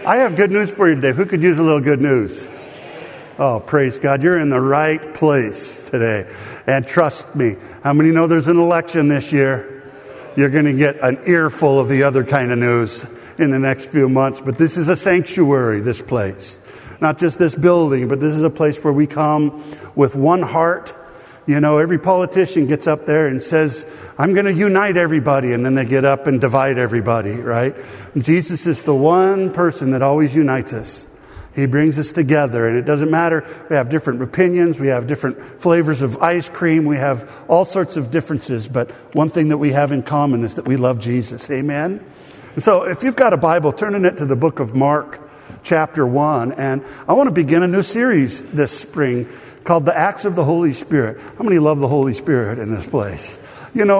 I have good news for you today. Who could use a little good news? Oh, praise God. You're in the right place today. And trust me, how many know there's an election this year? You're going to get an earful of the other kind of news in the next few months. But this is a sanctuary, this place. Not just this building, but this is a place where we come with one heart. You know, every politician gets up there and says, I'm going to unite everybody. And then they get up and divide everybody, right? And Jesus is the one person that always unites us. He brings us together. And it doesn't matter. We have different opinions. We have different flavors of ice cream. We have all sorts of differences. But one thing that we have in common is that we love Jesus. Amen? So if you've got a Bible, turn in it to the book of Mark, chapter 1. And I want to begin a new series this spring called The Acts of the Holy Spirit. How many love the Holy Spirit in this place? You know,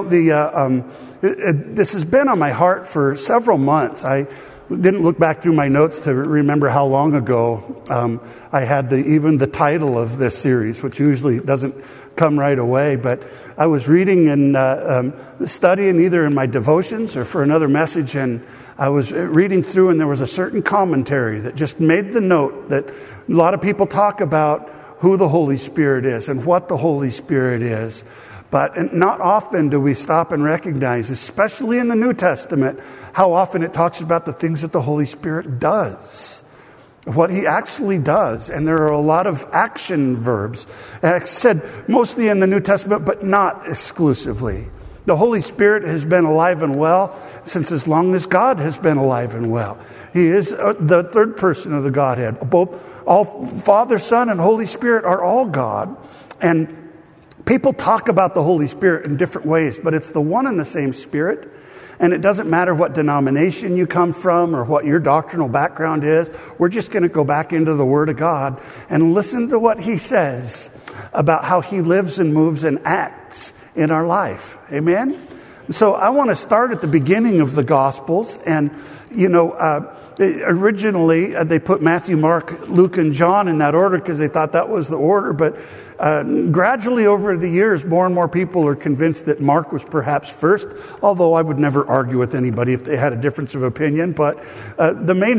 this has been on my heart for several months. I didn't look back through my notes to remember how long ago I had even the title of this series, which usually doesn't come right away. But I was reading and studying either in my devotions or for another message, and I was reading through, and there was a certain commentary that just made the note that a lot of people talk about who the Holy Spirit is and what the Holy Spirit is. But not often do we stop and recognize, especially in the New Testament, how often it talks about the things that the Holy Spirit does, what he actually does. And there are a lot of action verbs, said mostly in the New Testament, but not exclusively. The Holy Spirit has been alive and well since as long as God has been alive and well. He is the third person of the Godhead. All Father, Son, and Holy Spirit are all God. And people talk about the Holy Spirit in different ways, but it's the one and the same Spirit. And it doesn't matter what denomination you come from or what your doctrinal background is. We're just going to go back into the Word of God and listen to what he says about how he lives and moves and acts in our life. Amen? So I want to start at the beginning of the Gospels. And, you know, originally they put Matthew, Mark, Luke, and John in that order because they thought that was the order. But gradually over the years, more and more people are convinced that Mark was perhaps first, although I would never argue with anybody if they had a difference of opinion. But the main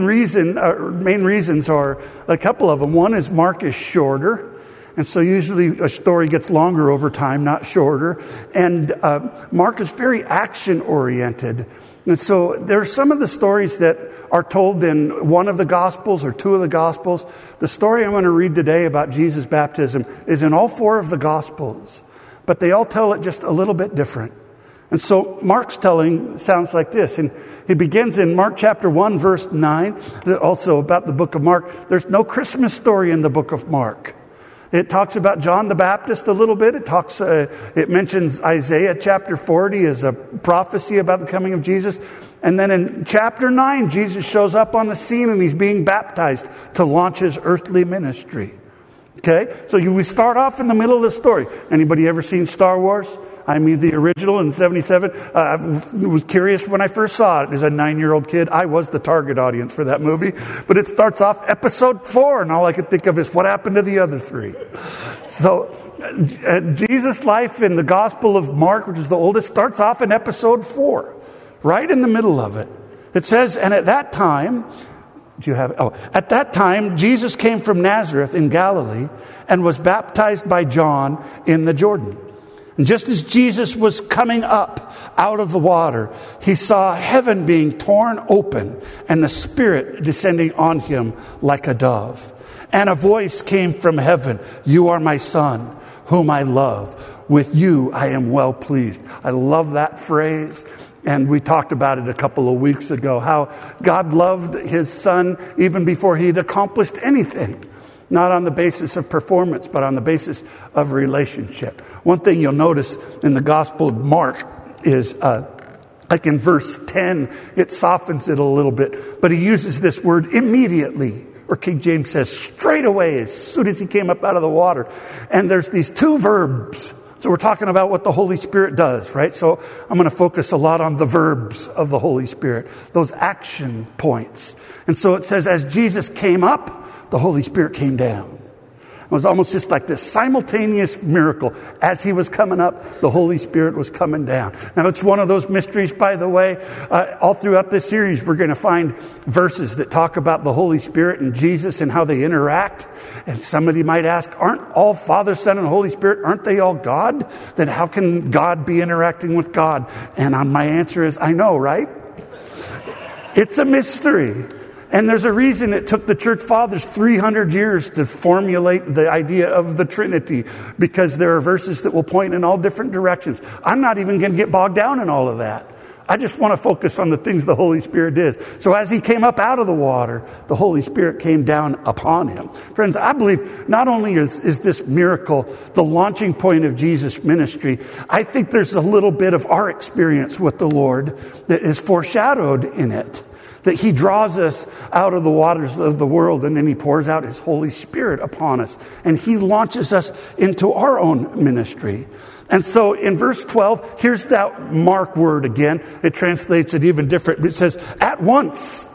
reasons are a couple of them. One is Mark is shorter. And so usually a story gets longer over time, not shorter. And Mark is very action-oriented. And so there are some of the stories that are told in one of the Gospels or two of the Gospels. The story I'm going to read today about Jesus' baptism is in all four of the Gospels. But they all tell it just a little bit different. And so Mark's telling sounds like this. And he begins in Mark chapter 1, verse 9. Also about the book of Mark. There's no Christmas story in the book of Mark. It talks about John the Baptist a little bit. It mentions Isaiah chapter 40 as a prophecy about the coming of Jesus. And then in chapter 9, Jesus shows up on the scene and he's being baptized to launch his earthly ministry. Okay? So we start off in the middle of the story. Anybody ever seen Star Wars? I mean, the original in 77. I was curious when I first saw it as a 9-year-old kid. I was the target audience for that movie. But it starts off episode 4, and all I could think of is what happened to the other 3. So Jesus' life in the Gospel of Mark, which is the oldest, starts off in episode 4, right in the middle of it. It says, and at that time, at that time, Jesus came from Nazareth in Galilee and was baptized by John in the Jordan. And just as Jesus was coming up out of the water, he saw heaven being torn open and the Spirit descending on him like a dove. And a voice came from heaven, "You are my Son, whom I love. With you I am well pleased." I love that phrase. And we talked about it a couple of weeks ago, how God loved his Son even before he had accomplished anything. Not on the basis of performance, but on the basis of relationship. One thing you'll notice in the Gospel of Mark is, like in verse 10, it softens it a little bit. But he uses this word immediately, or King James says straight away, as soon as he came up out of the water. And there's these two verbs. So we're talking about what the Holy Spirit does, right? So I'm going to focus a lot on the verbs of the Holy Spirit, those action points. And so it says, as Jesus came up, the Holy Spirit came down. It was almost just like this simultaneous miracle. As he was coming up, the Holy Spirit was coming down. Now, it's one of those mysteries, by the way. All throughout this series, we're going to find verses that talk about the Holy Spirit and Jesus and how they interact. And somebody might ask, aren't all Father, Son, and Holy Spirit, aren't they all God? Then how can God be interacting with God? And my answer is, I know, right? It's a mystery. And there's a reason it took the church fathers 300 years to formulate the idea of the Trinity, because there are verses that will point in all different directions. I'm not even going to get bogged down in all of that. I just want to focus on the things the Holy Spirit does. So as he came up out of the water, the Holy Spirit came down upon him. Friends, I believe not only is this miracle the launching point of Jesus' ministry, I think there's a little bit of our experience with the Lord that is foreshadowed in it. That he draws us out of the waters of the world, and then he pours out his Holy Spirit upon us. And he launches us into our own ministry. And so in verse 12, here's that Mark word again. It translates it even different. It says, at once,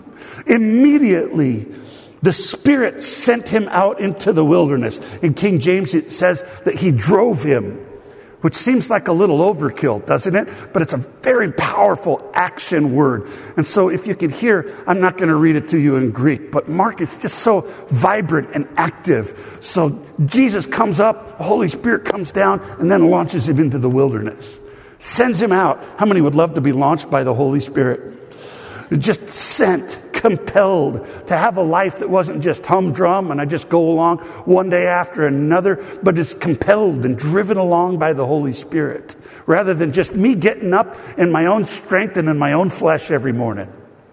immediately, the Spirit sent him out into the wilderness. In King James, it says that he drove him, which seems like a little overkill, doesn't it? But it's a very powerful action word. And so if you can hear, I'm not going to read it to you in Greek, but Mark is just so vibrant and active. So Jesus comes up, the Holy Spirit comes down, and then launches him into the wilderness. Sends him out. How many would love to be launched by the Holy Spirit? Just sent, compelled to have a life that wasn't just humdrum and I just go along one day after another, but is compelled and driven along by the Holy Spirit, rather than just me getting up in my own strength and in my own flesh every morning.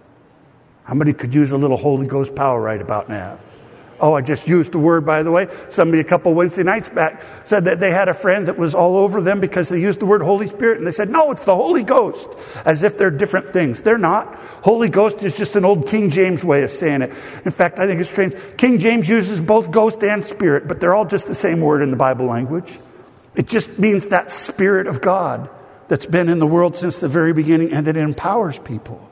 How many could use a little Holy Ghost power right about now? Oh, I just used the word, by the way. Somebody a couple Wednesday nights back said that they had a friend that was all over them because they used the word Holy Spirit. And they said, no, it's the Holy Ghost, as if they're different things. They're not. Holy Ghost is just an old King James way of saying it. In fact, I think it's strange. King James uses both ghost and spirit, but they're all just the same word in the Bible language. It just means that Spirit of God that's been in the world since the very beginning and that it empowers people.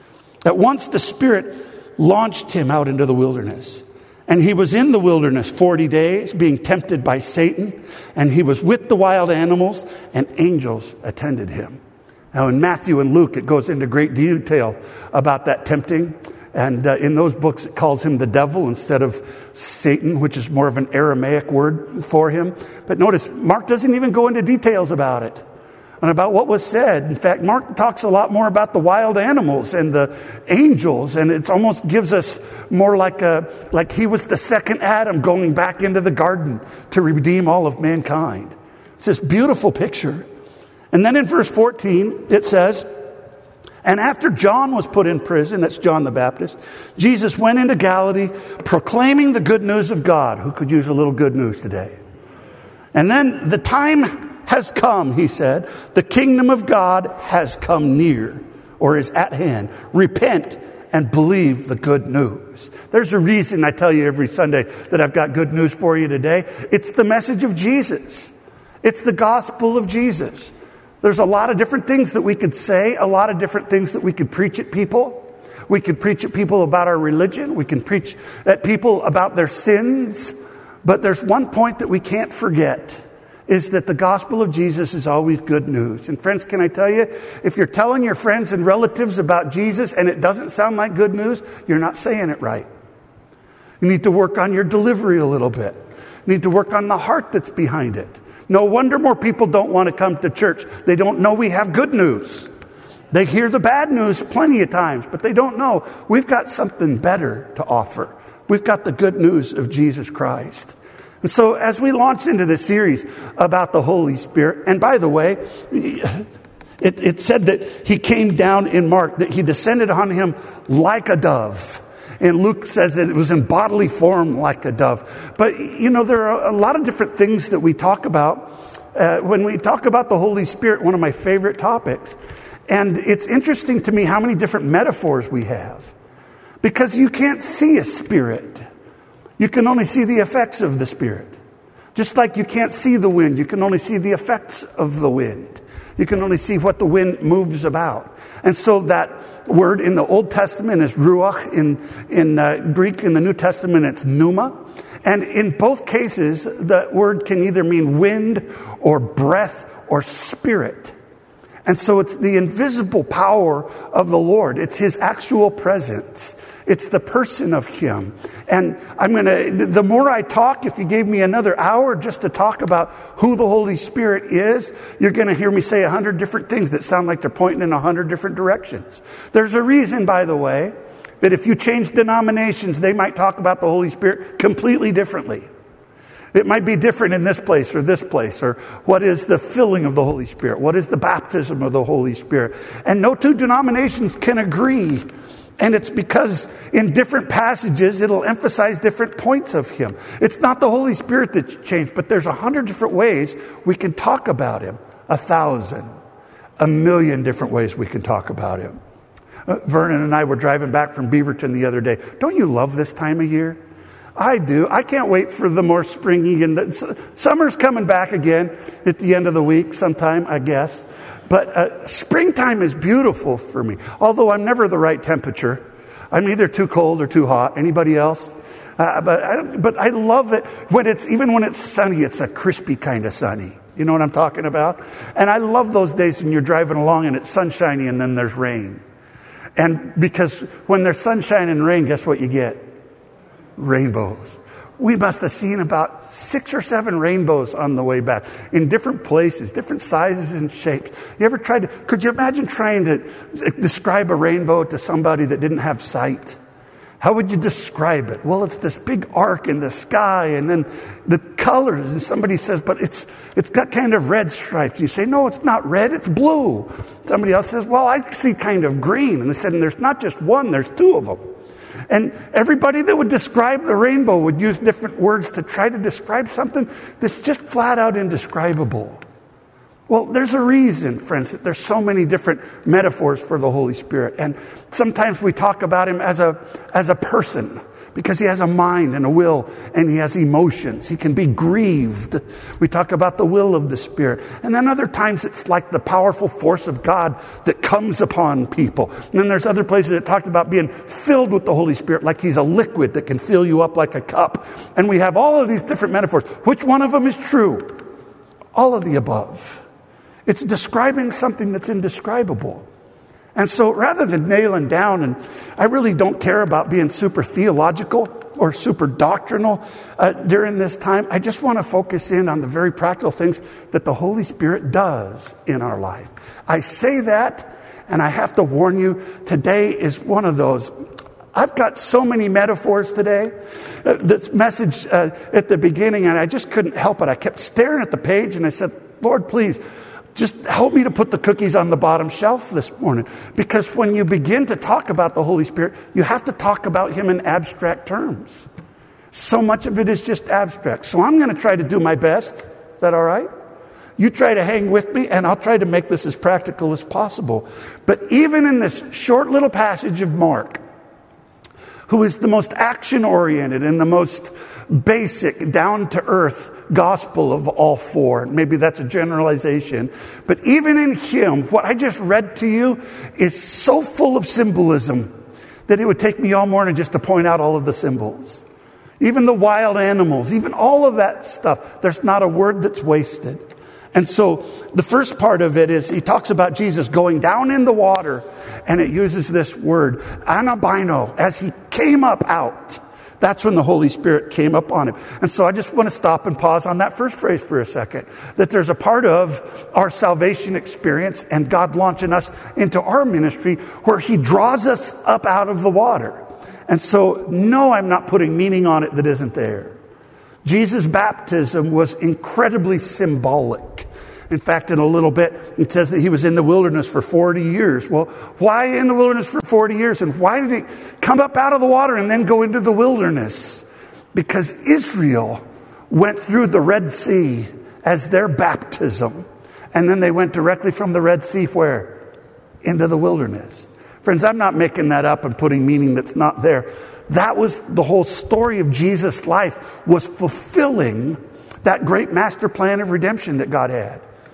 At once the Spirit launched him out into the wilderness. And he was in the wilderness 40 days, being tempted by Satan. And he was with the wild animals, and angels attended him. Now in Matthew and Luke, it goes into great detail about that tempting. And in those books, it calls him the devil instead of Satan, which is more of an Aramaic word for him. But notice, Mark doesn't even go into details about it and about what was said. In fact, Mark talks a lot more about the wild animals and the angels, and it almost gives us more like he was the second Adam going back into the garden to redeem all of mankind. It's this beautiful picture. And then in verse 14, it says, and after John was put in prison, that's John the Baptist, Jesus went into Galilee proclaiming the good news of God. Who could use a little good news today? And then the time has come, he said. The kingdom of God has come near, or is at hand. Repent and believe the good news. There's a reason I tell you every Sunday that I've got good news for you today. It's the message of Jesus. It's the gospel of Jesus. There's a lot of different things that we could say, a lot of different things that we could preach at people. We could preach at people about our religion. We can preach at people about their sins. But there's one point that we can't forget, is that the gospel of Jesus is always good news. And friends, can I tell you, if you're telling your friends and relatives about Jesus and it doesn't sound like good news, you're not saying it right. You need to work on your delivery a little bit. You need to work on the heart that's behind it. No wonder more people don't want to come to church. They don't know we have good news. They hear the bad news plenty of times, but they don't know we've got something better to offer. We've got the good news of Jesus Christ. And so as we launch into this series about the Holy Spirit, and by the way, it said that he came down in Mark, that he descended on him like a dove. And Luke says that it was in bodily form like a dove. But, you know, there are a lot of different things that we talk about. When we talk about the Holy Spirit, one of my favorite topics. And it's interesting to me how many different metaphors we have. Because you can't see a spirit. You can only see the effects of the Spirit. Just like you can't see the wind, you can only see the effects of the wind. You can only see what the wind moves about. And so that word in the Old Testament is ruach. In Greek, in the New Testament, it's pneuma. And in both cases, the word can either mean wind or breath or spirit. And so it's the invisible power of the Lord. It's his actual presence. It's the person of him. And the more I talk, if you gave me another hour just to talk about who the Holy Spirit is, you're going to hear me say 100 different things that sound like they're pointing in 100 different directions. There's a reason, by the way, that if you change denominations, they might talk about the Holy Spirit completely differently. It might be different in this place, or what is the filling of the Holy Spirit? What is the baptism of the Holy Spirit? And no two denominations can agree. And it's because in different passages, it'll emphasize different points of him. It's not the Holy Spirit that's changed, but there's 100 different ways we can talk about him. 1,000, 1,000,000 different ways we can talk about him. Vernon and I were driving back from Beaverton the other day. Don't you love this time of year? I do. I can't wait for the more springy, and summer's coming back again at the end of the week sometime, I guess. But springtime is beautiful for me, although I'm never the right temperature. I'm either too cold or too hot. Anybody else? But I love it even when it's sunny, it's a crispy kind of sunny. You know what I'm talking about? And I love those days when you're driving along and it's sunshiny and then there's rain. And because when there's sunshine and rain, guess what you get? Rainbows. We must have seen about 6 or 7 rainbows on the way back in different places, different sizes and shapes. Could you imagine trying to describe a rainbow to somebody that didn't have sight? How would you describe it? Well, it's this big arc in the sky, and then the colors, and somebody says, but it's got kind of red stripes. You say, no, it's not red, it's blue. Somebody else says, well, I see kind of green. And they said, and there's not just one, there's 2 of them. And everybody that would describe the rainbow would use different words to try to describe something that's just flat out indescribable. Well, there's a reason, friends, that there's so many different metaphors for the Holy Spirit. And sometimes we talk about him as a person, because he has a mind and a will, and he has emotions. He can be grieved. We talk about the will of the Spirit. And then other times it's like the powerful force of God that comes upon people. And then there's other places that talked about being filled with the Holy Spirit, like he's a liquid that can fill you up like a cup. And we have all of these different metaphors. Which one of them is true? All of the above. It's describing something that's indescribable. And so rather than nailing down, and I really don't care about being super theological or super doctrinal during this time, I just want to focus in on the very practical things that the Holy Spirit does in our life. I say that, and I have to warn you, today is one of those. I've got so many metaphors today. This message at the beginning, and I just couldn't help it. I kept staring at the page, and I said, Lord, please, just help me to put the cookies on the bottom shelf this morning. Because when you begin to talk about the Holy Spirit, you have to talk about him in abstract terms. So much of it is just abstract. So I'm going to try to do my best. Is that all right? You try to hang with me, and I'll try to make this as practical as possible. But even in this short little passage of Mark, who is the most action-oriented and the most basic, down-to-earth gospel of all 4. Maybe that's a generalization. But even in him, what I just read to you is so full of symbolism that it would take me all morning just to point out all of the symbols. Even the wild animals, even all of that stuff. There's not a word that's wasted. And so the first part of it is he talks about Jesus going down in the water, and it uses this word, anabino, as he came up out. That's when the Holy Spirit came up on him. And so I just want to stop and pause on that first phrase for a second. That there's a part of our salvation experience and God launching us into our ministry where he draws us up out of the water. And so, no, I'm not putting meaning on it that isn't there. Jesus' baptism was incredibly symbolic. In fact, in a little bit, it says that he was in the wilderness for 40 years. Well, why in the wilderness for 40 years? And why did he come up out of the water and then go into the wilderness? Because Israel went through the Red Sea as their baptism. And then they went directly from the Red Sea where? Into the wilderness. Friends, I'm not making that up and putting meaning that's not there. That was the whole story of Jesus' life, was fulfilling that great master plan of redemption that God had.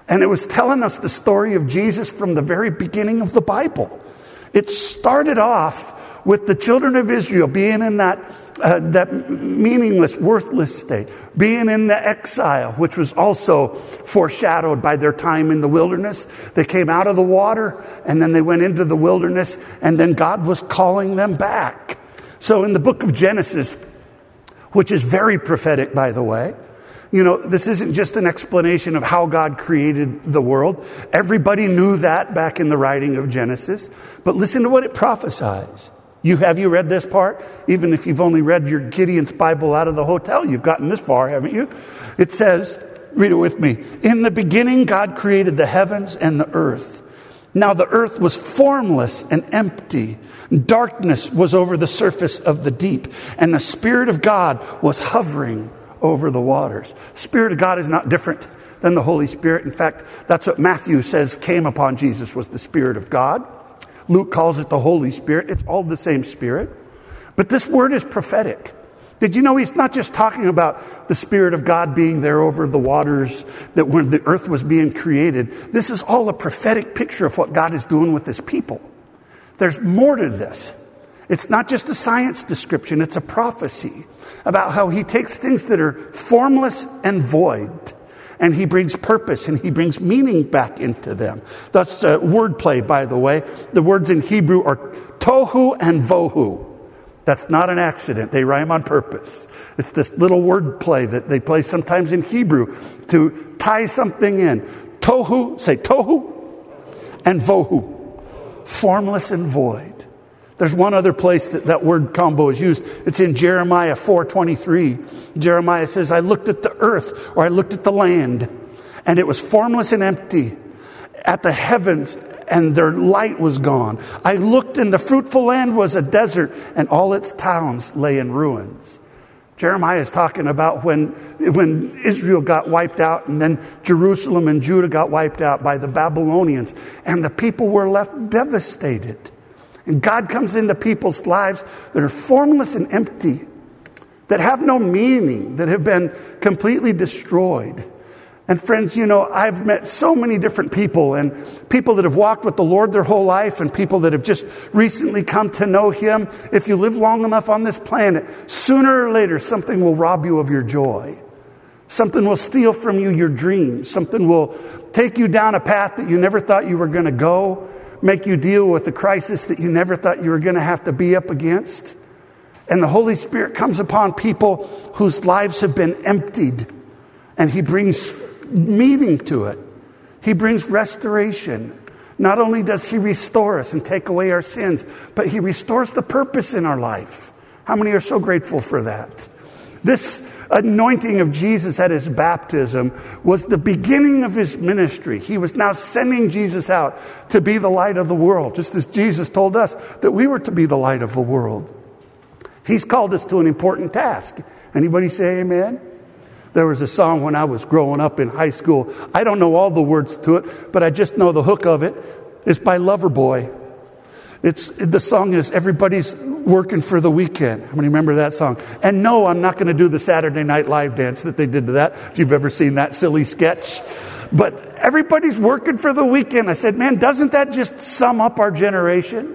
And it was telling us the story of Jesus from the very beginning of the Bible. It started off with the children of Israel being in that meaningless, worthless state, being in the exile, which was also foreshadowed by their time in the wilderness. They came out of the water, and then they went into the wilderness, and then God was calling them back. So in the book of Genesis, which is very prophetic, by the way, this isn't just an explanation of how God created the world. Everybody knew that back in the writing of Genesis. But listen to what it prophesies. Have you read this part? Even if you've only read your Gideon's Bible out of the hotel, you've gotten this far, haven't you? It says, read it with me. In the beginning, God created the heavens and the earth. Now the earth was formless and empty. Darkness was over the surface of the deep, and the Spirit of God was hovering over the waters. Spirit of God is not different than the Holy Spirit. In fact, that's what Matthew says came upon Jesus, was the Spirit of God. Luke calls it the Holy Spirit. It's all the same Spirit. But this word is prophetic. Did you know he's not just talking about the Spirit of God being there over the waters, that when the earth was being created? This is all a prophetic picture of what God is doing with his people. There's more to this. It's not just a science description. It's a prophecy about how he takes things that are formless and void, and he brings purpose and he brings meaning back into them. That's wordplay, by the way. The words in Hebrew are tohu and vohu. That's not an accident. They rhyme on purpose. It's this little wordplay that they play sometimes in Hebrew to tie something in. Tohu, say tohu, and vohu. Formless and void. There's one other place that word combo is used. It's in Jeremiah 4:23. Jeremiah says, I looked at the earth, or I looked at the land, and it was formless and empty. At the heavens, and their light was gone. I looked, and the fruitful land was a desert, and all its towns lay in ruins. Jeremiah is talking about when Israel got wiped out, and then Jerusalem and Judah got wiped out by the Babylonians, and the people were left devastated. And God comes into people's lives that are formless and empty, that have no meaning, that have been completely destroyed. And friends, I've met so many different people, and people that have walked with the Lord their whole life, and people that have just recently come to know him. If you live long enough on this planet, sooner or later something will rob you of your joy. Something will steal from you your dreams. Something will take you down a path that you never thought you were going to go. Make you deal with the crisis that you never thought you were going to have to be up against. And the Holy Spirit comes upon people whose lives have been emptied, and he brings meaning to it. He brings restoration. Not only does he restore us and take away our sins, but he restores the purpose in our life. How many are so grateful for that? This anointing of Jesus at his baptism was the beginning of his ministry. He was now sending Jesus out to be the light of the world, just as Jesus told us that we were to be the light of the world. He's called us to an important task. Anybody say amen? There was a song when I was growing up in high school. I don't know all the words to it, but I just know the hook of it. It's by Loverboy. The song is Everybody's Working for the Weekend. How many remember that song? And no, I'm not going to do the Saturday Night Live dance that they did to that, if you've ever seen that silly sketch. But everybody's working for the weekend. I said, man, doesn't that just sum up our generation?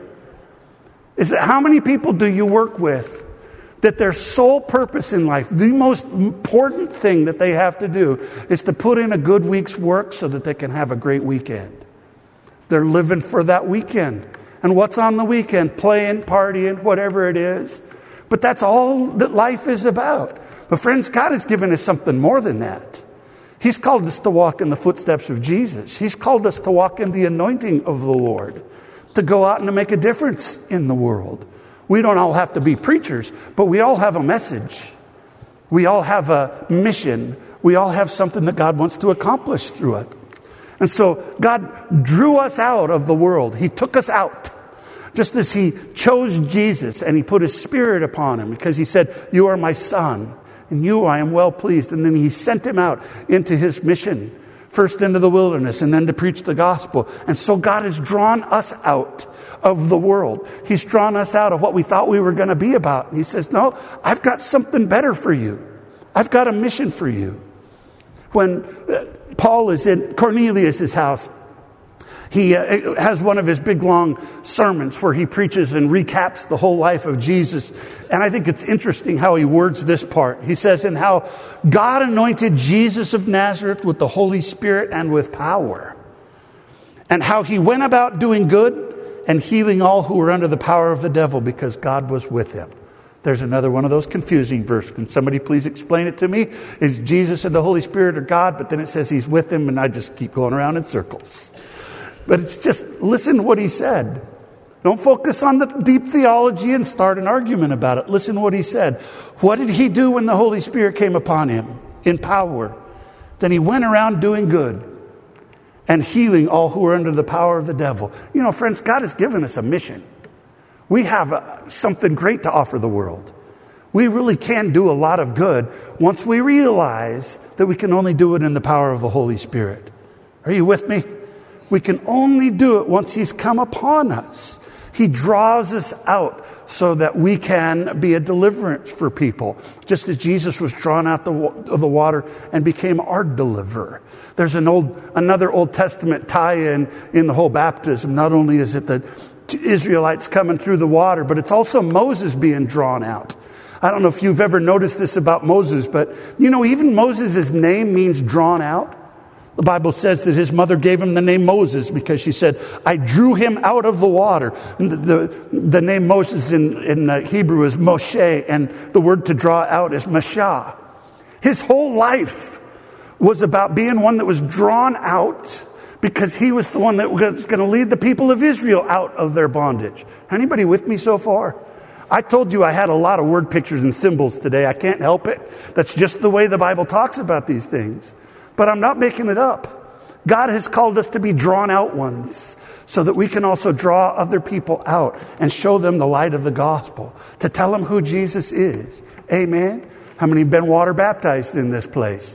How many people do you work with that their sole purpose in life, the most important thing that they have to do, is to put in a good week's work so that they can have a great weekend? They're living for that weekend. And what's on the weekend? Playing, partying, whatever it is. But that's all that life is about. But friends, God has given us something more than that. He's called us to walk in the footsteps of Jesus. He's called us to walk in the anointing of the Lord, to go out and to make a difference in the world. We don't all have to be preachers, but we all have a message. We all have a mission. We all have something that God wants to accomplish through it. And so God drew us out of the world. He took us out. Just as he chose Jesus and he put his Spirit upon him, because he said, you are my son, and you I am well pleased. And then he sent him out into his mission, first into the wilderness and then to preach the gospel. And so God has drawn us out of the world. He's drawn us out of what we thought we were going to be about. And he says, no, I've got something better for you. I've got a mission for you. When Paul is in Cornelius' house. He has one of his big, long sermons where he preaches and recaps the whole life of Jesus. And I think it's interesting how he words this part. He says, "And how God anointed Jesus of Nazareth with the Holy Spirit and with power. And how he went about doing good and healing all who were under the power of the devil, because God was with him." There's another one of those confusing verses. Can somebody please explain it to me? Is Jesus and the Holy Spirit are God, but then it says he's with him, and I just keep going around in circles. But it's just, listen to what he said. Don't focus on the deep theology and start an argument about it. Listen to what he said. What did he do when the Holy Spirit came upon him in power? Then he went around doing good and healing all who were under the power of the devil. You know, friends, God has given us a mission. We have something great to offer the world. We really can do a lot of good once we realize that we can only do it in the power of the Holy Spirit. Are you with me? We can only do it once he's come upon us. He draws us out so that we can be a deliverance for people, just as Jesus was drawn out of the water and became our deliverer. There's another Old Testament tie-in in the whole baptism. Not only is it the Israelites coming through the water, but it's also Moses being drawn out. I don't know if you've ever noticed this about Moses, but you know, even Moses' name means drawn out. The Bible says that his mother gave him the name Moses because she said, "I drew him out of the water." And the name Moses in Hebrew is Moshe, and the word to draw out is Mashah. His whole life was about being one that was drawn out because he was the one that was going to lead the people of Israel out of their bondage. Anybody with me so far? I told you I had a lot of word pictures and symbols today. I can't help it. That's just the way the Bible talks about these things. But I'm not making it up. God has called us to be drawn out ones so that we can also draw other people out and show them the light of the gospel, to tell them who Jesus is. Amen? How many have been water baptized in this place?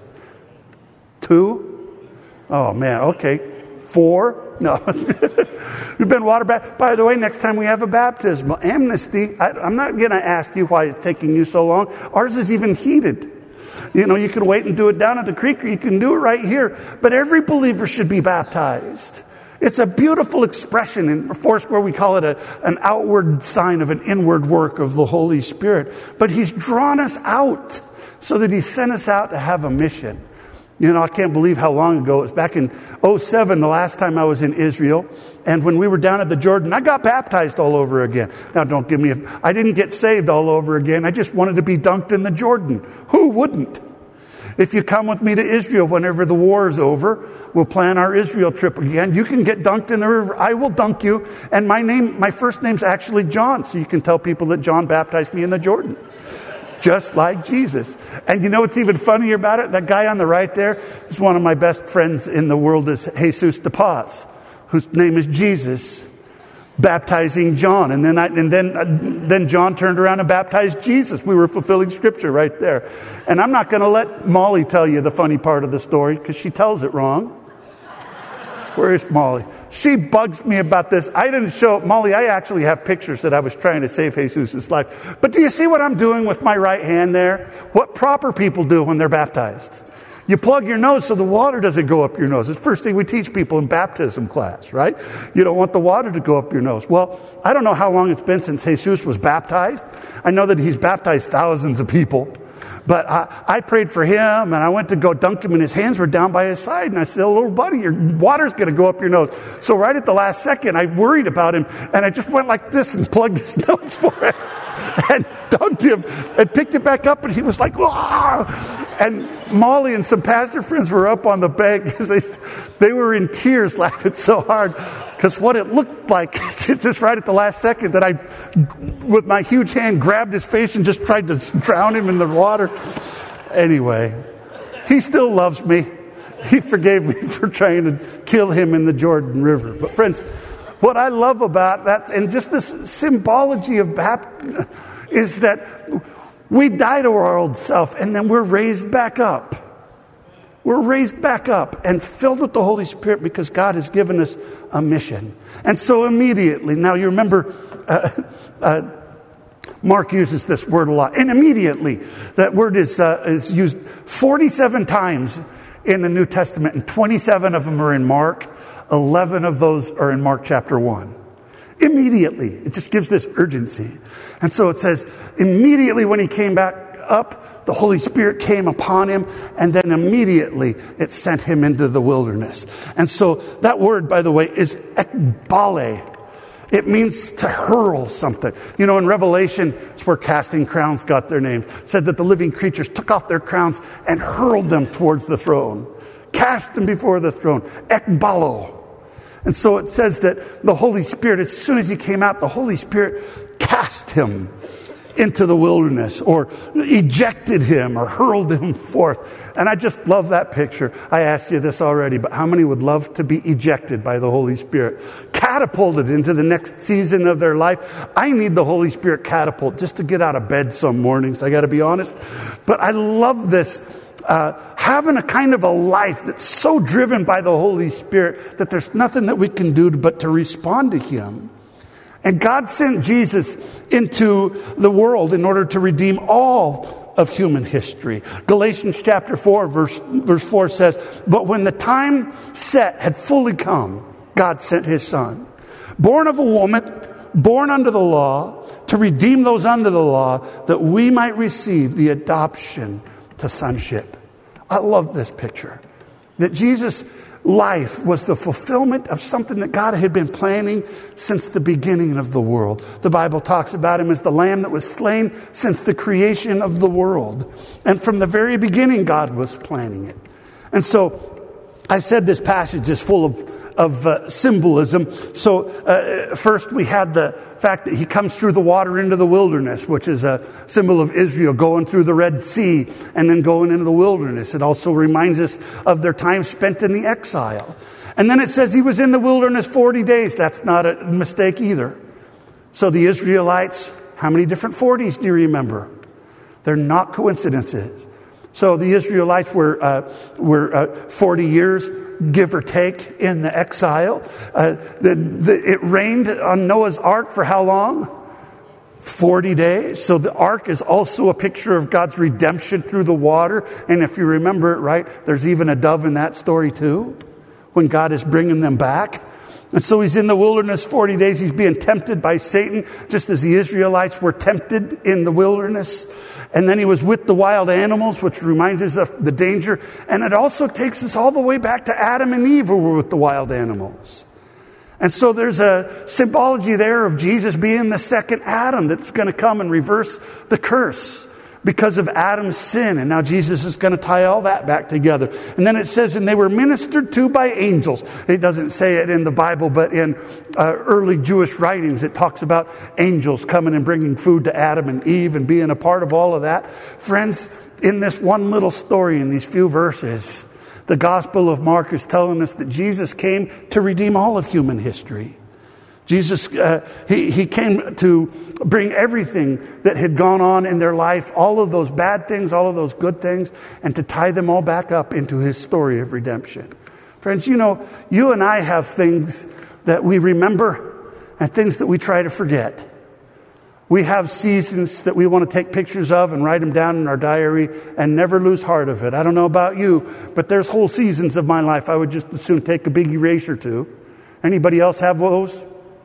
2? Oh, man. Okay. 4? No. You've been water baptized. By the way, next time we have a baptismal amnesty, I'm not going to ask you why it's taking you so long. Ours is even heated. You know, you can wait and do it down at the creek, or you can do it right here. But every believer should be baptized. It's a beautiful expression. In Foursquare, we call it an outward sign of an inward work of the Holy Spirit. But he's drawn us out so that he sent us out to have a mission. You know, I can't believe how long ago. It was back in 2007, the last time I was in Israel. And when we were down at the Jordan, I got baptized all over again. Now, don't give me I didn't get saved all over again. I just wanted to be dunked in the Jordan. Who wouldn't? If you come with me to Israel whenever the war is over, we'll plan our Israel trip again. You can get dunked in the river. I will dunk you. And my first name's actually John. So you can tell people that John baptized me in the Jordan. Just like Jesus. And you know what's even funnier about it? That guy on the right there is one of my best friends in the world, is Jesus de Paz, whose name is Jesus, baptizing John. And then John turned around and baptized Jesus. We were fulfilling scripture right there. And I'm not going to let Molly tell you the funny part of the story because she tells it wrong. Where is Molly? She bugs me about this. I didn't show Molly. I actually have pictures that I was trying to save Jesus' life. But do you see what I'm doing with my right hand there? What proper people do when they're baptized? You plug your nose so the water doesn't go up your nose. It's the first thing we teach people in baptism class, right? You don't want the water to go up your nose. Well, I don't know how long it's been since Jesus was baptized. I know that he's baptized thousands of people. But I prayed for him, and I went to go dunk him, and his hands were down by his side. And I said, "Oh, little buddy, your water's going to go up your nose." So right at the last second, I worried about him, and I just went like this and plugged his nose for him and dunked him and picked it back up, and he was like, "Wah!" And Molly and some pastor friends were up on the bank because they were in tears laughing so hard because what it looked like just right at the last second that I, with my huge hand, grabbed his face and just tried to drown him in the water. Anyway, he still loves me. He forgave me for trying to kill him in the Jordan River. But friends, what I love about that, and just this symbology of baptism, is that we die to our old self and then we're raised back up. We're raised back up and filled with the Holy Spirit because God has given us a mission. And so immediately, now you remember, Mark uses this word a lot. And immediately, that word is used 47 times in the New Testament, and 27 of them are in Mark. 11 of those are in Mark chapter 1. Immediately. It just gives this urgency. And so it says, immediately when he came back up, the Holy Spirit came upon him, and then immediately it sent him into the wilderness. And so that word, by the way, is ekbale. It means to hurl something. You know, in Revelation, it's where casting crowns got their name. It said that the living creatures took off their crowns and hurled them towards the throne. Cast them before the throne. Ekbalo. And so it says that the Holy Spirit, as soon as he came out, the Holy Spirit cast him into the wilderness, or ejected him, or hurled him forth. And I just love that picture. I asked you this already, but how many would love to be ejected by the Holy Spirit? Catapulted into the next season of their life. I need the Holy Spirit catapult just to get out of bed some mornings, I got to be honest. But I love this. Having a kind of a life that's so driven by the Holy Spirit that there's nothing that we can do but to respond to him. And God sent Jesus into the world in order to redeem all of human history. Galatians chapter 4, verse 4 says, "But when the time set had fully come, God sent his Son, born of a woman, born under the law, to redeem those under the law, that we might receive the adoption to sonship." I love this picture. That Jesus' life was the fulfillment of something that God had been planning since the beginning of the world. The Bible talks about him as the lamb that was slain since the creation of the world. And from the very beginning, God was planning it. And so I said this passage is full of symbolism. So first we had the fact that he comes through the water into the wilderness, which is a symbol of Israel going through the Red Sea and then going into the wilderness. It also reminds us of their time spent in the exile. And then it says he was in the wilderness 40 days. That's not a mistake either. So the Israelites, how many different 40s do you remember? They're not coincidences. So the Israelites were 40 years, give or take, in the exile. It rained on Noah's ark for how long? 40 days. So the ark is also a picture of God's redemption through the water. And if you remember it right, there's even a dove in that story too, when God is bringing them back. And so he's in the wilderness 40 days. He's being tempted by Satan, just as the Israelites were tempted in the wilderness. And then he was with the wild animals, which reminds us of the danger. And it also takes us all the way back to Adam and Eve, who were with the wild animals. And so there's a symbology there of Jesus being the second Adam that's going to come and reverse the curse because of Adam's sin. And now Jesus is going to tie all that back together. And then it says, and they were ministered to by angels. It doesn't say it in the Bible, but in early Jewish writings, it talks about angels coming and bringing food to Adam and Eve and being a part of all of that. Friends, in this one little story, in these few verses, the Gospel of Mark is telling us that Jesus came to redeem all of human history. Jesus, he came to bring everything that had gone on in their life, all of those bad things, all of those good things, and to tie them all back up into his story of redemption. Friends, you know, you and I have things that we remember and things that we try to forget. We have seasons that we want to take pictures of and write them down in our diary and never lose heart of it. I don't know about you, but there's whole seasons of my life I would just as soon take a big eraser to. Anybody else have those?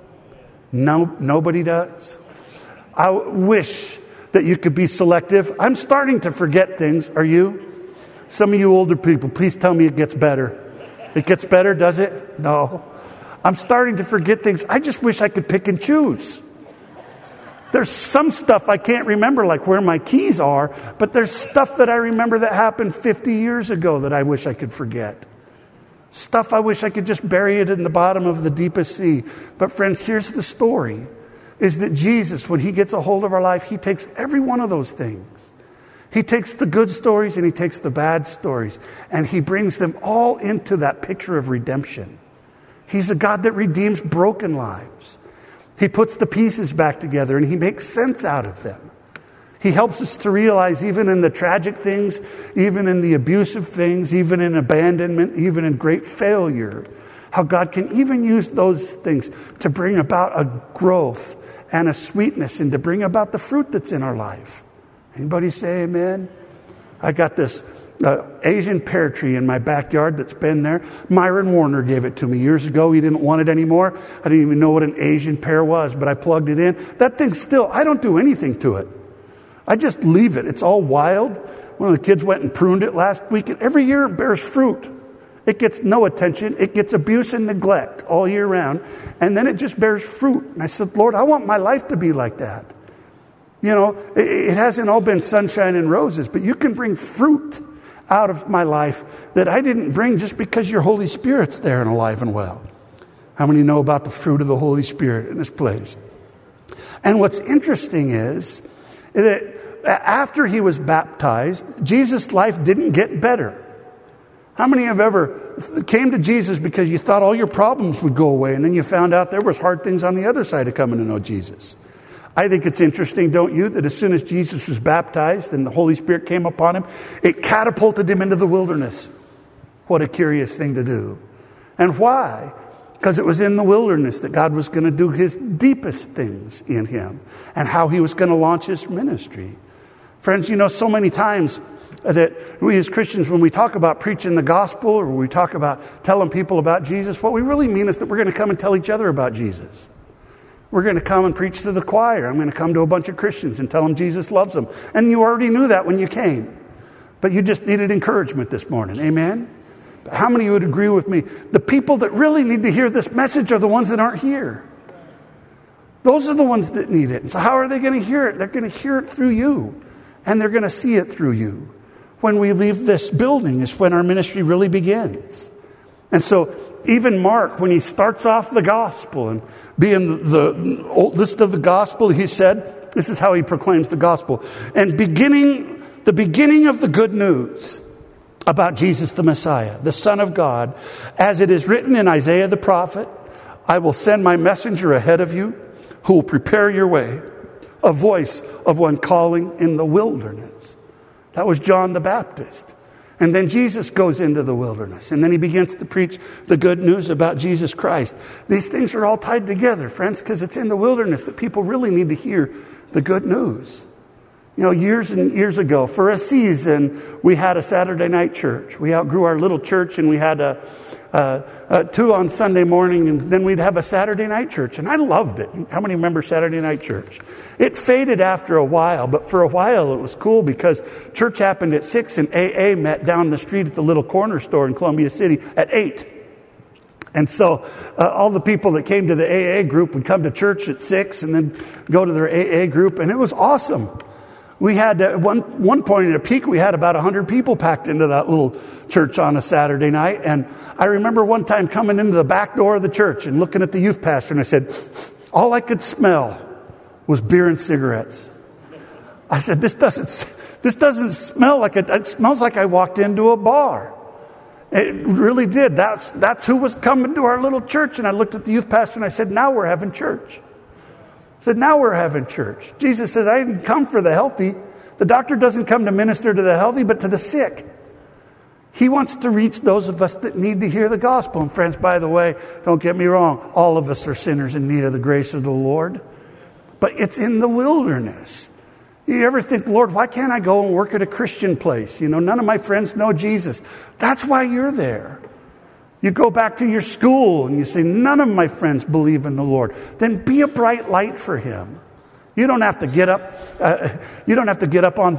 No, nobody does. I wish that you could be selective. I'm starting to forget things. Are you? Some of you older people, please tell me it gets better. It gets better, does it? No. I'm starting to forget things. I just wish I could pick and choose. There's some stuff I can't remember, like where my keys are, but there's stuff that I remember that happened 50 years ago that I wish I could forget. Stuff I wish I could just bury it in the bottom of the deepest sea. But friends, here's the story, is that Jesus, when he gets a hold of our life, he takes every one of those things. He takes the good stories and he takes the bad stories, and he brings them all into that picture of redemption. He's a God that redeems broken lives. He puts the pieces back together and he makes sense out of them. He helps us to realize, even in the tragic things, even in the abusive things, even in abandonment, even in great failure, how God can even use those things to bring about a growth and a sweetness and to bring about the fruit that's in our life. Anybody say amen? I got this Asian pear tree in my backyard that's been there. Myron Warner gave it to me years ago. He didn't want it anymore. I didn't even know what an Asian pear was, but I plugged it in. That thing still, I don't do anything to it. I just leave it. It's all wild. One of the kids went and pruned it last week. And every year it bears fruit. It gets no attention. It gets abuse and neglect all year round. And then it just bears fruit. And I said, Lord, I want my life to be like that. You know, it hasn't all been sunshine and roses, but you can bring fruit out of my life that I didn't bring just because your Holy Spirit's there and alive and well. How many know about the fruit of the Holy Spirit in this place? And what's interesting is that after he was baptized, Jesus' life didn't get better. How many have ever came to Jesus because you thought all your problems would go away, and then you found out there was hard things on the other side of coming to know Jesus? I think it's interesting, don't you, that as soon as Jesus was baptized and the Holy Spirit came upon him, it catapulted him into the wilderness. What a curious thing to do. And why? Because it was in the wilderness that God was going to do his deepest things in him and how he was going to launch his ministry. Friends, you know, so many times that we as Christians, when we talk about preaching the gospel or we talk about telling people about Jesus, what we really mean is that we're going to come and tell each other about Jesus. We're going to come and preach to the choir. I'm going to come to a bunch of Christians and tell them Jesus loves them. And you already knew that when you came. But you just needed encouragement this morning. Amen? But how many would agree with me? The people that really need to hear this message are the ones that aren't here. Those are the ones that need it. And so how are they going to hear it? They're going to hear it through you. And they're going to see it through you. When we leave this building is when our ministry really begins. And so even Mark, when he starts off the gospel and being the list of the gospel, he said, this is how he proclaims the gospel. And the beginning of the good news about Jesus the Messiah, the Son of God, as it is written in Isaiah the prophet, I will send my messenger ahead of you who will prepare your way, a voice of one calling in the wilderness. That was John the Baptist. And then Jesus goes into the wilderness. And then he begins to preach the good news about Jesus Christ. These things are all tied together, friends, because it's in the wilderness that people really need to hear the good news. You know, years and years ago, for a season, we had a Saturday night church. We outgrew our little church, and we had two on Sunday morning, and then we'd have a Saturday night church. And I loved it. How many remember Saturday night church? It faded after a while, but for a while it was cool because church happened at 6 and AA met down the street at the little corner store in Columbia City at 8. And so all the people that came to the AA group would come to church at 6 and then go to their AA group, and it was awesome. We had, at one point at a peak, we had about 100 people packed into that little church on a Saturday night. And I remember one time coming into the back door of the church and looking at the youth pastor, and I said, all I could smell was beer and cigarettes. I said, this doesn't smell like it smells like I walked into a bar. It really did. That's who was coming to our little church. And I looked at the youth pastor and I said, now we're having church. I said, now we're having church. Jesus says, I didn't come for the healthy. The doctor doesn't come to minister to the healthy, but to the sick. He wants to reach those of us that need to hear the gospel. And friends, by the way, don't get me wrong. All of us are sinners in need of the grace of the Lord. But it's in the wilderness. You ever think, Lord, why can't I go and work at a Christian place? You know, none of my friends know Jesus. That's why you're there. You go back to your school and you say, none of my friends believe in the Lord. Then be a bright light for him. You don't have to get up. You don't have to get up on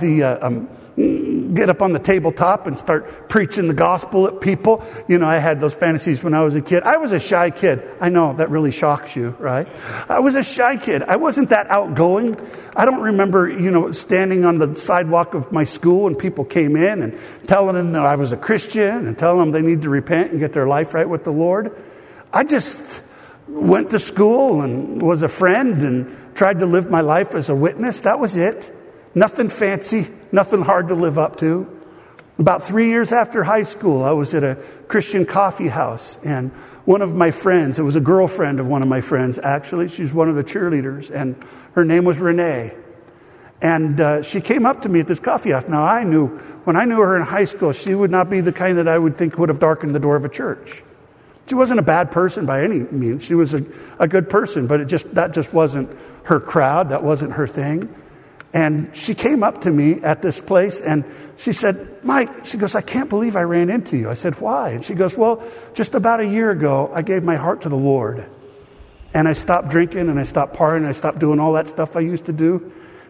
the tabletop and start preaching the gospel at people. You know, I had those fantasies when I was a kid. I was a shy kid. I know that really shocks you, right? I was a shy kid. I wasn't that outgoing. I don't remember, standing on the sidewalk of my school and people came in and telling them that I was a Christian and telling them they need to repent and get their life right with the Lord. I just went to school and was a friend and tried to live my life as a witness. That was it. Nothing fancy, nothing hard to live up to. About 3 years after high school, I was at a Christian coffee house, and one of my friends, it was a girlfriend of one of my friends, actually. She's one of the cheerleaders, and her name was Renee. And she came up to me at this coffee house. Now, when I knew her in high school, she would not be the kind that I would think would have darkened the door of a church. She wasn't a bad person by any means. She was a good person, but that just wasn't her crowd. That wasn't her thing. And she came up to me at this place and she said, Mike, she goes, I can't believe I ran into you. I said, why? And she goes, well, just about a year ago, I gave my heart to the Lord. And I stopped drinking and I stopped partying and I stopped doing all that stuff I used to do.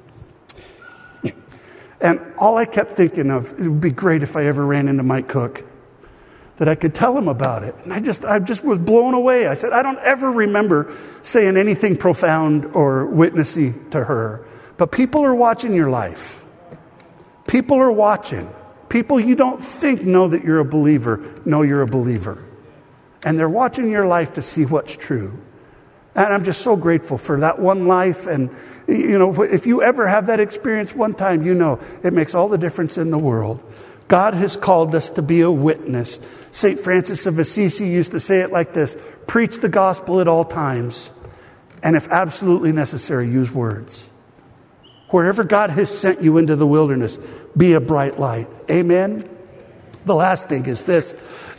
And all I kept thinking of, it would be great if I ever ran into Mike Cook, that I could tell him about it. And I just was blown away. I said, I don't ever remember saying anything profound or witnessy to her. But people are watching your life. People are watching. People you don't think know that you're a believer, know you're a believer. And they're watching your life to see what's true. And I'm just so grateful for that one life. And, you know, if you ever have that experience one time, you know it makes all the difference in the world. God has called us to be a witness. St. Francis of Assisi used to say it like this: preach the gospel at all times, and if absolutely necessary, use words. Wherever God has sent you into the wilderness, be a bright light. Amen? The last thing is this.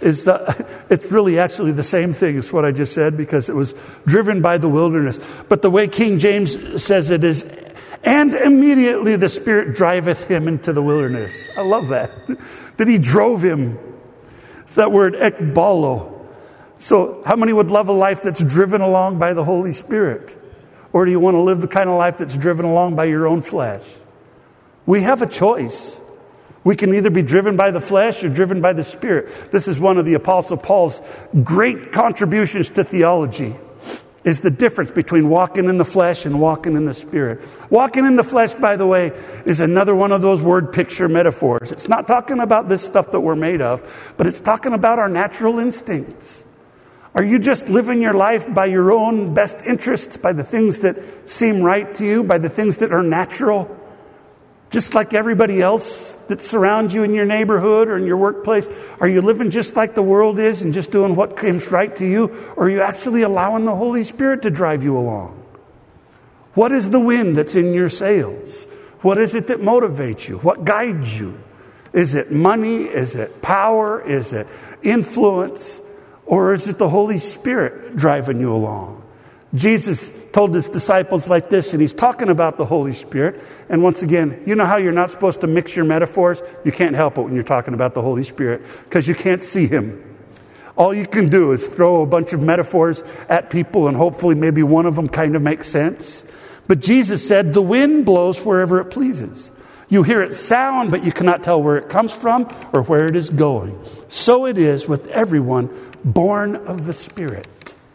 It's really actually the same thing as what I just said, because it was driven by the wilderness. But the way King James says it is, and immediately the Spirit driveth him into the wilderness. I love that. That he drove him. It's that word ekbalo. So how many would love a life that's driven along by the Holy Spirit? Or do you want to live the kind of life that's driven along by your own flesh? We have a choice. We can either be driven by the flesh or driven by the Spirit. This is one of the Apostle Paul's great contributions to theology, is the difference between walking in the flesh and walking in the Spirit. Walking in the flesh, by the way, is another one of those word picture metaphors. It's not talking about this stuff that we're made of, but it's talking about our natural instincts. Are you just living your life by your own best interests, by the things that seem right to you, by the things that are natural? Just like everybody else that surrounds you in your neighborhood or in your workplace? Are you living just like the world is and just doing what comes right to you? Or are you actually allowing the Holy Spirit to drive you along? What is the wind that's in your sails? What is it that motivates you? What guides you? Is it money? Is it power? Is it influence? Or is it the Holy Spirit driving you along? Jesus told his disciples like this, and he's talking about the Holy Spirit. And once again, you know how you're not supposed to mix your metaphors? You can't help it when you're talking about the Holy Spirit, because you can't see him. All you can do is throw a bunch of metaphors at people, and hopefully maybe one of them kind of makes sense. But Jesus said, the wind blows wherever it pleases. You hear it sound, but you cannot tell where it comes from or where it is going. So it is with everyone born of the Spirit.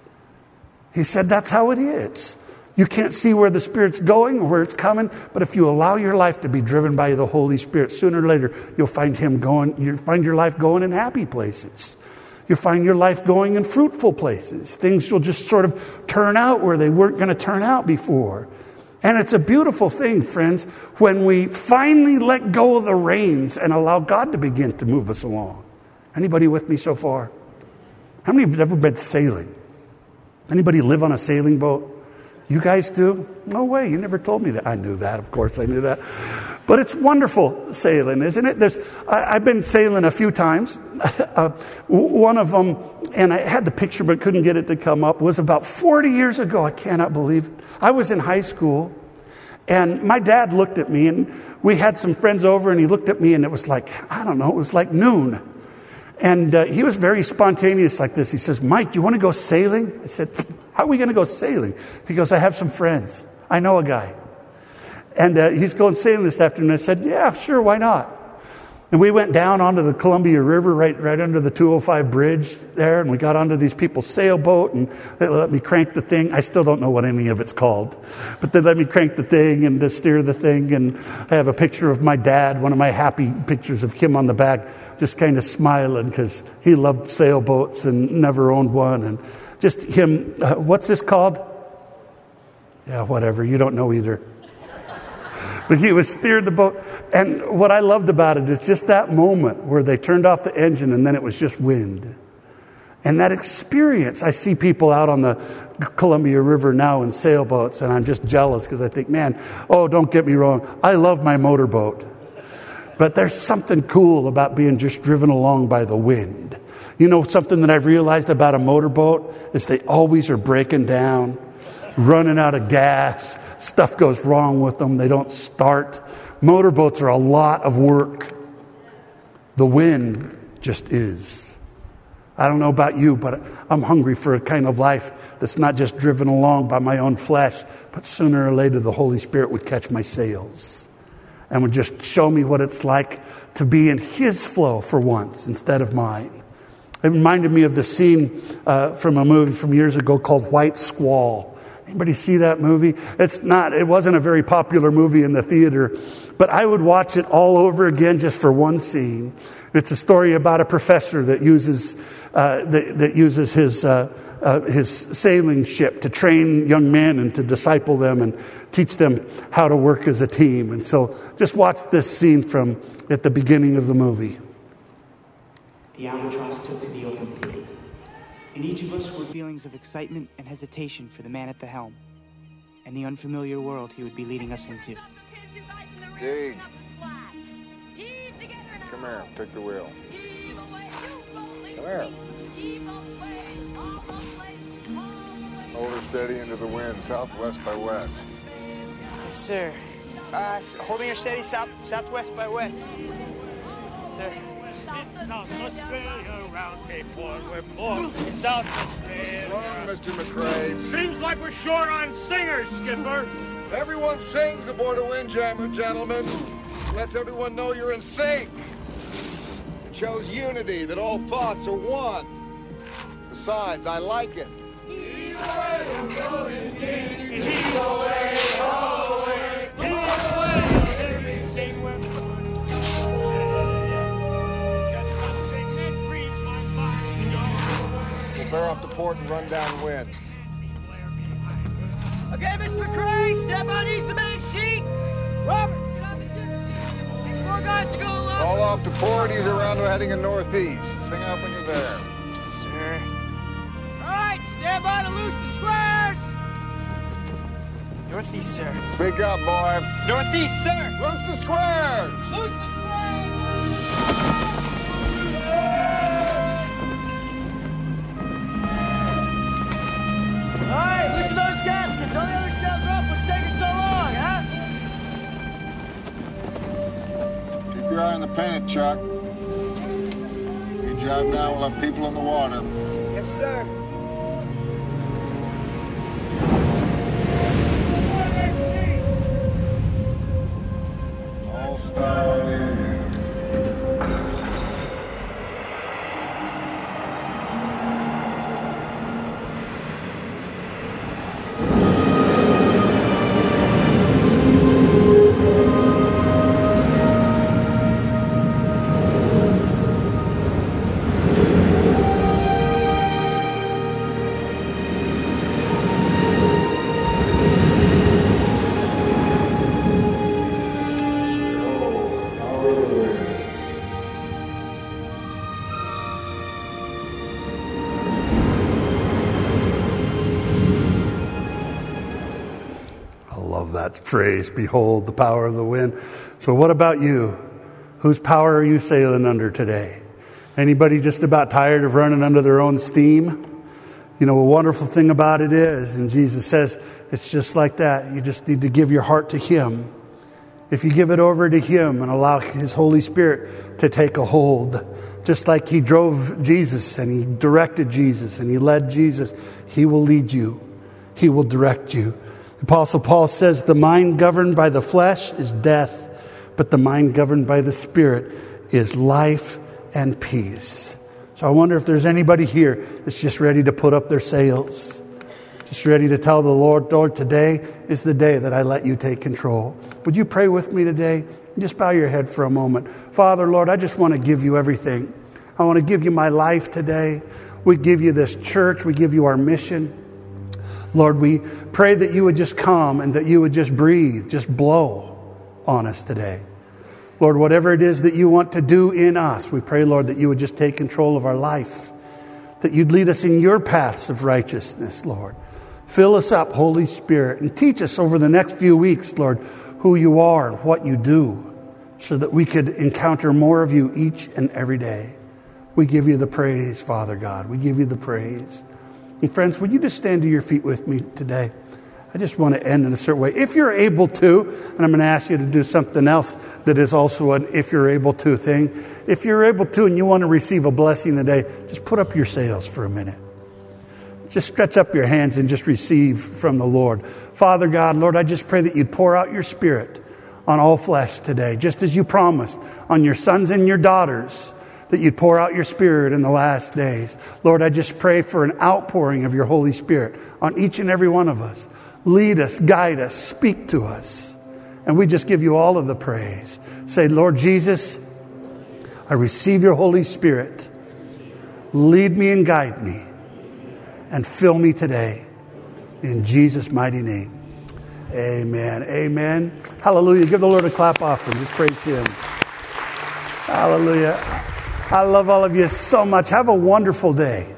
He said that's how it is. You can't see where the Spirit's going or where it's coming, but if you allow your life to be driven by the Holy Spirit, sooner or later you'll find him going. You'll find your life going in happy places. You'll find your life going in fruitful places. Things will just sort of turn out where they weren't going to turn out before. And it's a beautiful thing, friends, when we finally let go of the reins and allow God to begin to move us along. Anybody with me so far? How many have ever been sailing? Anybody live on a sailing boat? You guys do? No way, you never told me that. I knew that, of course I knew that. But it's wonderful sailing, isn't it? I've been sailing a few times. One of them, and I had the picture but couldn't get it to come up, was about 40 years ago. I cannot believe it. I was in high school, and my dad looked at me, and we had some friends over, and he looked at me, and it was like, I don't know, it was like noon. And he was very spontaneous like this. He says, Mike, do you want to go sailing? I said, how are we going to go sailing? He goes, I have some friends. I know a guy. And he's going sailing this afternoon. I said, yeah, sure, why not? And we went down onto the Columbia River, right under the 205 bridge there, and we got onto these people's sailboat, and they let me crank the thing. I still don't know what any of it's called, but they let me crank the thing and steer the thing, and I have a picture of my dad, one of my happy pictures of him on the back, just kind of smiling because he loved sailboats and never owned one, and just him, what's this called? Yeah, whatever, you don't know either. But he was steering the boat. And what I loved about it is just that moment where they turned off the engine and then it was just wind. And that experience, I see people out on the Columbia River now in sailboats, and I'm just jealous because I think, man, don't get me wrong, I love my motorboat. But there's something cool about being just driven along by the wind. You know, something that I've realized about a motorboat is they always are breaking down. running out of gas. Stuff goes wrong with them. They don't start. Motorboats are a lot of work. The wind just is. I don't know about you, but I'm hungry for a kind of life that's not just driven along by my own flesh, but sooner or later the Holy Spirit would catch my sails and would just show me what it's like to be in His flow for once instead of mine. It reminded me of the scene from a movie from years ago called White Squall. Anybody see that movie? It wasn't a very popular movie in the theater, but I would watch it all over again just for one scene. It's a story about a professor that uses his sailing ship to train young men and to disciple them and teach them how to work as a team. And so just watch this scene from at the beginning of the movie. The albatross took to the open sea, and each of us were feelings of excitement and hesitation for the man at the helm and the unfamiliar world he would be leading us into. Dave, come here, take the wheel. Come here. Hold her steady into the wind, southwest by west. Yes, sir. Holding her steady southwest by west. Sir. In South Australia, round Cape Horn, we're born in South Australia. Wrong, Mr. McRae. Seems like we're short on singers, Skipper. Everyone sings aboard a windjammer, gentlemen. Lets everyone know you're in sync. It shows unity, that all thoughts are one. Besides, I like it. We'll bear off the port and run downwind. Okay, Mr. McRae, step on ease the main sheet. Robert, get on the jib. 4 guys to go along. All off to port, ease around, we're heading in northeast. Sing out when you're there. Sir. All right, stand by to loose the squares. Northeast, sir. Speak up, boy. Northeast, sir. Loose the squares! Loose the squares. All right, loosen those gaskets. All the other sails are up. What's taking so long, huh? Keep your eye on the pennant, Chuck. Good job now, we'll have people in the water. Yes, sir. All stop on the engine. Phrase, behold the power of the wind. So what about you? Whose power are you sailing under today? Anybody just about tired of running under their own steam? You know, a wonderful thing about it is, and Jesus says, it's just like that. You just need to give your heart to Him. If you give it over to Him and allow His Holy Spirit to take a hold, just like He drove Jesus and He directed Jesus and He led Jesus, He will lead you. He will direct you. Apostle Paul says the mind governed by the flesh is death, but the mind governed by the Spirit is life and peace. So I wonder if there's anybody here that's just ready to put up their sails, just ready to tell the Lord, Lord, today is the day that I let you take control. Would you pray with me today? Just bow your head for a moment. Father, Lord, I just want to give you everything. I want to give you my life today. We give you this church. We give you our mission. Lord, we pray that you would just come and that you would just breathe, just blow on us today. Lord, whatever it is that you want to do in us, we pray, Lord, that you would just take control of our life, that you'd lead us in your paths of righteousness, Lord. Fill us up, Holy Spirit, and teach us over the next few weeks, Lord, who you are and what you do, so that we could encounter more of you each and every day. We give you the praise, Father God. We give you the praise. And friends, would you just stand to your feet with me today? I just want to end in a certain way. If you're able to, and I'm going to ask you to do something else that is also an if you're able to thing. If you're able to and you want to receive a blessing today, just put up your sails for a minute. Just stretch up your hands and just receive from the Lord. Father God, Lord, I just pray that you'd pour out your Spirit on all flesh today, just as you promised on your sons and your daughters, that you'd pour out your Spirit in the last days. Lord, I just pray for an outpouring of your Holy Spirit on each and every one of us. Lead us, guide us, speak to us. And we just give you all of the praise. Say, Lord Jesus, I receive your Holy Spirit. Lead me and guide me and fill me today. In Jesus' mighty name. Amen. Amen. Hallelujah. Give the Lord a clap offering. Just praise him. Hallelujah. I love all of you so much. Have a wonderful day.